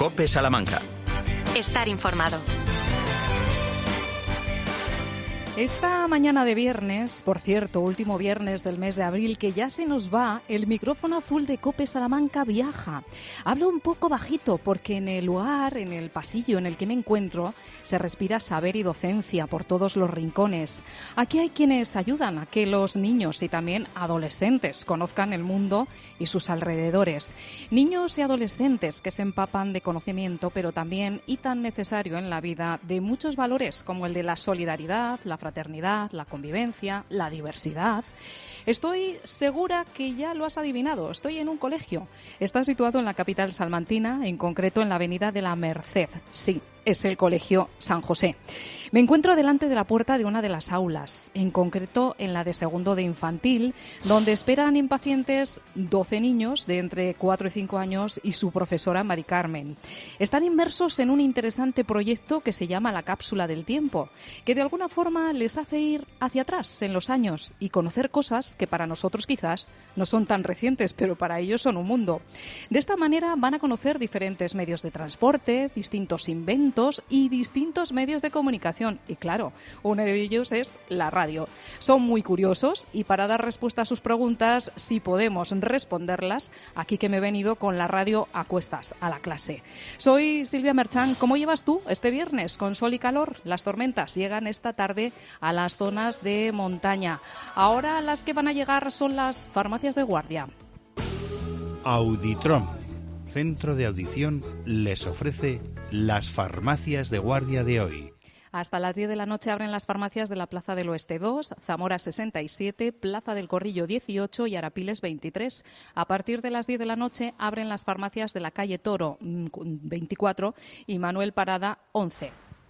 COPE Salamanca. Estar informado. Esta mañana de viernes, por cierto, último viernes del mes de abril, que ya se nos va, el micrófono azul de COPE Salamanca viaja. Hablo un poco bajito porque en el lugar, en el pasillo en el que me encuentro, se respira saber y docencia por todos los rincones. Aquí hay quienes ayudan a que los niños y también adolescentes conozcan el mundo y sus alrededores. Niños y adolescentes que se empapan de conocimiento, pero también, y tan necesario en la vida, de muchos valores como el de la solidaridad, la fraternidad, la convivencia, la diversidad. Estoy segura que ya lo has adivinado. Estoy en un colegio. Está situado en la capital salmantina, en concreto en la avenida de la Merced. Sí, es el Colegio San José. Me encuentro delante de la puerta de una de las aulas, en concreto en la de segundo de infantil, donde esperan impacientes 12 niños de entre 4 y 5 años y su profesora Mari Carmen. Están inmersos en un interesante proyecto que se llama la cápsula del tiempo, que de alguna forma les hace ir hacia atrás en los años y conocer cosas que para nosotros quizás no son tan recientes, pero para ellos son un mundo. De esta manera van a conocer diferentes medios de transporte, distintos inventos y distintos medios de comunicación. Y claro, uno de ellos es la radio. Son muy curiosos y para dar respuesta a sus preguntas, si podemos responderlas, aquí que me he venido con la radio a cuestas a la clase. Soy Silvia Merchán. ¿Cómo llevas tú este viernes? Con sol y calor. Las tormentas llegan esta tarde a las zonas de montaña. Ahora las que van a llegar son las farmacias de guardia. Auditrom, centro de audición, les ofrece las farmacias de guardia de hoy. Hasta las 10 de la noche abren las farmacias de la Plaza del Oeste 2, Zamora 67, Plaza del Corrillo 18 y Arapiles 23. A partir de las 10 de la noche abren las farmacias de la calle Toro 24 y Manuel Parada 11.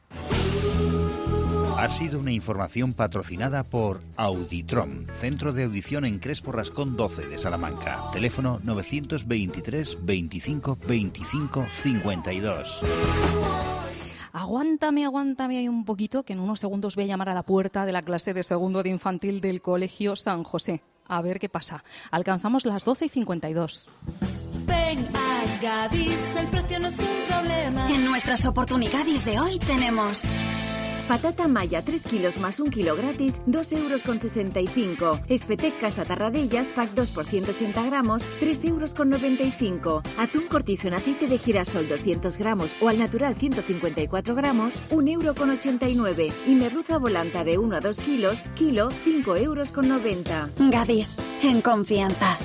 Ha sido una información patrocinada por Auditrom, centro de audición en Crespo Rascón 12 de Salamanca. Teléfono 923 25 25 52. Aguántame ahí un poquito, que en unos segundos voy a llamar a la puerta de la clase de segundo de infantil del Colegio San José. A ver qué pasa. Alcanzamos las 12:52. Ven a Gadis, el precio no es un problema. En nuestras oportunidades de hoy tenemos... Patata Maya 3 kilos más 1 kilo gratis, 2,65 €. Espetec Casa Tarradellas, pack 2 por 180 gramos, 3,95 €. Atún cortizo en aceite de girasol 200 gramos o al natural 154 gramos, 1,89 €. Y merluza volanta de 1 a 2 kilos, kilo, 5,90 €. Gadis, en confianza.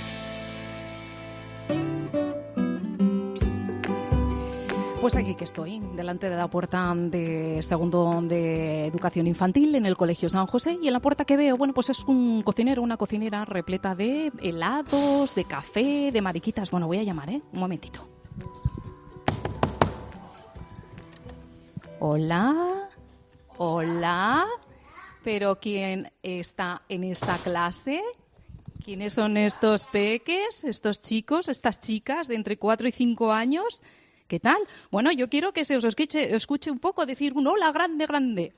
Pues aquí que estoy, delante de la puerta de segundo de educación infantil en el Colegio San José, y en la puerta que veo, bueno, pues es un cocinero, una cocinera repleta de helados, de café, de mariquitas. Bueno, voy a llamar, un momentito. Hola, hola, ¿pero quién está en esta clase? ¿Quiénes son estos peques, estos chicos, estas chicas de entre 4 y 5 años? ¿Qué tal? Bueno, yo quiero que se os escuche un poco, decir un hola grande, grande.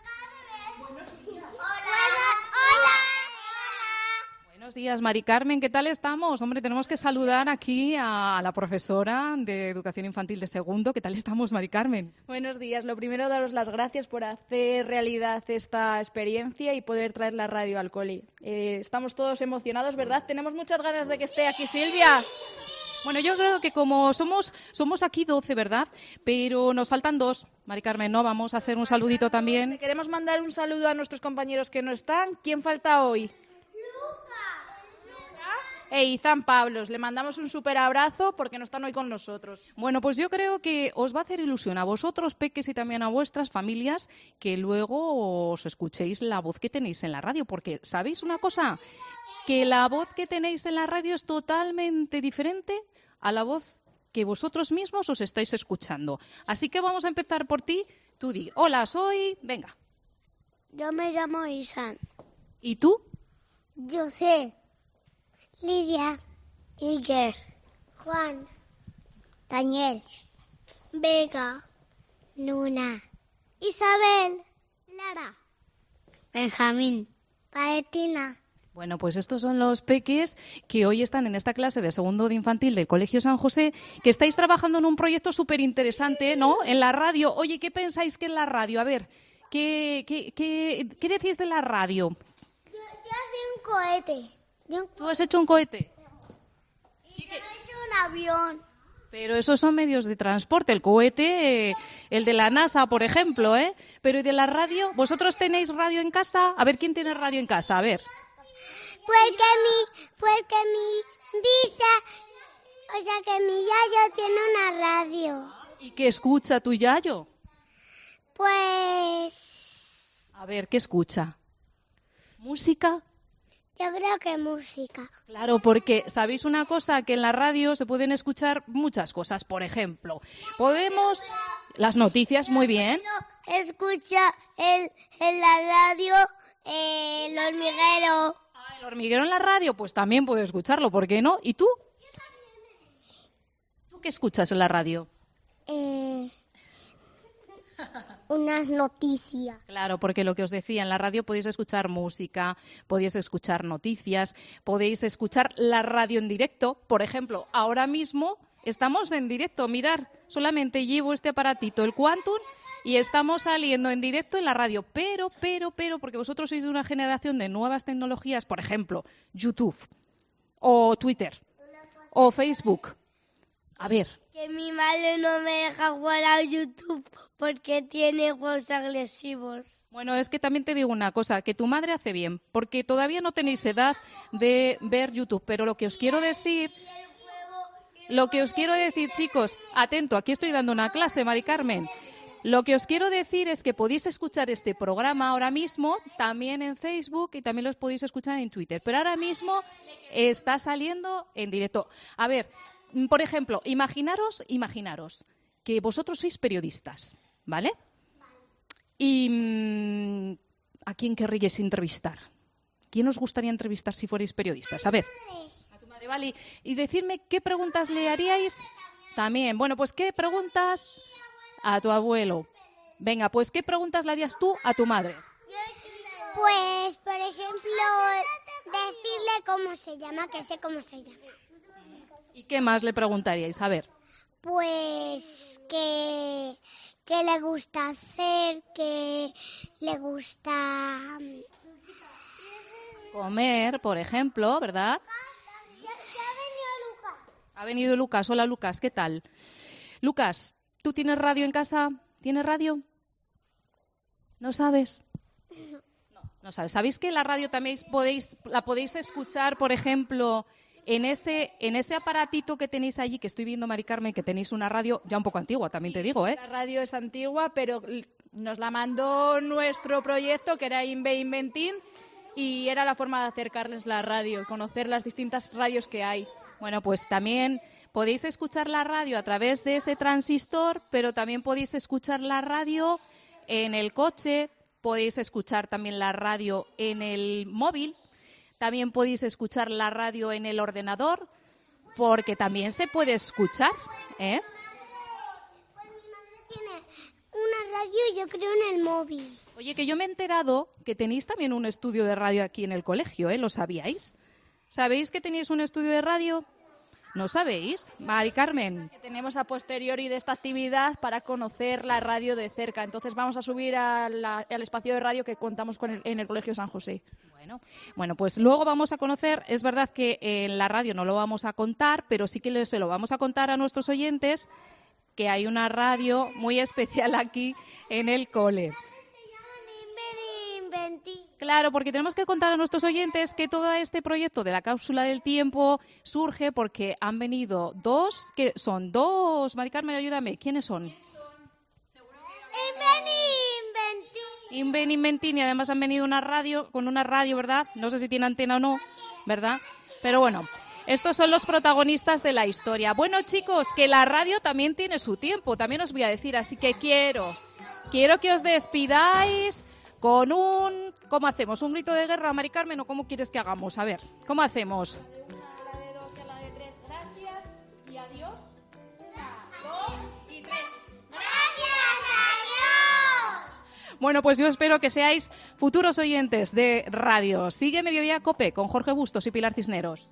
Hola. Buenos días, Mari Carmen, ¿qué tal estamos? Hombre, tenemos que saludar aquí a la profesora de Educación Infantil de segundo. ¿Qué tal estamos, Mari Carmen? Buenos días. Lo primero, daros las gracias por hacer realidad esta experiencia y poder traer la radio al cole. Estamos todos emocionados, ¿verdad? Tenemos muchas ganas de que esté aquí Silvia. Bueno, yo creo que como somos aquí 12, ¿verdad? Pero nos faltan 2. Mari Carmen, ¿no? Vamos a hacer un saludito también. Queremos mandar un saludo a nuestros compañeros que no están. ¿Quién falta hoy? Izan Pablos, le mandamos un súper abrazo porque no están hoy con nosotros. Bueno, pues yo creo que os va a hacer ilusión a vosotros, peques, y también a vuestras familias, que luego os escuchéis la voz que tenéis en la radio, porque ¿sabéis una cosa? Que la voz que tenéis en la radio es totalmente diferente a la voz que vosotros mismos os estáis escuchando. Así que vamos a empezar por ti. Tú di, hola, soy... Venga. Yo me llamo Isan. ¿Y tú? Yo sé. Lidia, Iker, Juan, Daniel, Vega, Luna, Isabel, Lara, Benjamín, Valentina, Bueno, pues estos son los peques que hoy están en esta clase de segundo de infantil del Colegio San José, que estáis trabajando en un proyecto súper interesante, ¿no? En la radio. Oye, ¿qué pensáis que es la radio? A ver, ¿qué decís de la radio? Yo hacía un cohete. ¿Tú has hecho un cohete? Y yo he hecho un avión. Pero esos son medios de transporte. El cohete, el de la NASA, por ejemplo, ¿eh? Pero ¿y de la radio? ¿Vosotros tenéis radio en casa? A ver, ¿quién tiene radio en casa? A ver. Pues que mi bisa, o sea que mi yayo tiene una radio. ¿Y qué escucha tu yayo? Pues... A ver, ¿qué escucha? ¿Música? Yo creo que música. Claro, porque ¿sabéis una cosa? Que en la radio se pueden escuchar muchas cosas. Por ejemplo, podemos... Las noticias, muy bien. Escucha en la radio el hormiguero. El hormiguero en la radio, pues también puedo escucharlo, ¿por qué no? ¿Y tú? ¿Tú qué escuchas en la radio? Unas noticias. Claro, porque lo que os decía, en la radio podéis escuchar música, podéis escuchar noticias, podéis escuchar la radio en directo. Por ejemplo, ahora mismo estamos en directo. Mirar, solamente llevo este aparatito, el Quantum, y estamos saliendo en directo en la radio. Pero, porque vosotros sois de una generación de nuevas tecnologías, por ejemplo, YouTube, o Twitter, o Facebook. A ver. Que mi madre no me deja jugar a YouTube porque tiene juegos agresivos. Bueno, es que también te digo una cosa, que tu madre hace bien, porque todavía no tenéis edad de ver YouTube, pero lo que os quiero decir, chicos, atento, aquí estoy dando una clase, Mari Carmen. Lo que os quiero decir es que podéis escuchar este programa ahora mismo también en Facebook y también los podéis escuchar en Twitter, pero ahora mismo está saliendo en directo. A ver, por ejemplo, imaginaros que vosotros sois periodistas, ¿vale? Y ¿a quién querríais entrevistar? ¿Quién os gustaría entrevistar si fuerais periodistas? A ver. A tu madre, vale. Y decirme qué preguntas le haríais también. Bueno, pues ¿qué preguntas a tu abuelo? Venga, pues ¿qué preguntas le harías tú a tu madre? Pues, por ejemplo, decirle cómo se llama, que sé cómo se llama. ¿Y qué más le preguntaríais? A ver. Pues que le gusta hacer, que le gusta comer, por ejemplo, ¿verdad? Ya ha venido Lucas. Ha venido Lucas. Hola, Lucas, ¿qué tal? Lucas, ¿tú tienes radio en casa? ¿Tienes radio? ¿No sabes? No sabes. ¿Sabéis que la radio también la podéis escuchar, por ejemplo, en ese aparatito que tenéis allí, que estoy viendo, Mari Carmen, que tenéis una radio ya un poco antigua, también te digo, ¿eh? La radio es antigua, pero nos la mandó nuestro proyecto, que era Inve Inventín, y era la forma de acercarles la radio, conocer las distintas radios que hay. Bueno, pues también podéis escuchar la radio a través de ese transistor, pero también podéis escuchar la radio en el coche, podéis escuchar también la radio en el móvil, también podéis escuchar la radio en el ordenador, porque también se puede escuchar, ¿eh? Pues mi madre tiene una radio, yo creo, en el móvil. Oye, que yo me he enterado que tenéis también un estudio de radio aquí en el colegio, ¿eh? ¿Lo sabíais? ¿Sabéis que tenéis un estudio de radio? ¿No sabéis, Mari Carmen? Que tenemos a posteriori de esta actividad para conocer la radio de cerca. Entonces vamos a subir al espacio de radio que contamos en el Colegio San José. Bueno, pues luego vamos a conocer, es verdad que en la radio no lo vamos a contar, pero sí que se lo vamos a contar a nuestros oyentes, que hay una radio muy especial aquí en el cole. Claro, porque tenemos que contar a nuestros oyentes que todo este proyecto de la cápsula del tiempo surge porque han venido dos, Mari Carmen, ayúdame, ¿quiénes son? Inven Inventín, y además han venido con una radio, ¿verdad? No sé si tiene antena o no, ¿verdad? Pero bueno, estos son los protagonistas de la historia. Bueno, chicos, que la radio también tiene su tiempo, también os voy a decir, así que quiero que os despidáis con ¿cómo hacemos? ¿Un grito de guerra, Mari Carmen, o cómo quieres que hagamos? A ver, ¿cómo hacemos? A la de 2 y a la de 3, gracias y adiós. 1, 2 y 3. ¡Gracias, adiós! Bueno, pues yo espero que seáis futuros oyentes de radio. Sigue Mediodía COPE con Jorge Bustos y Pilar Cisneros.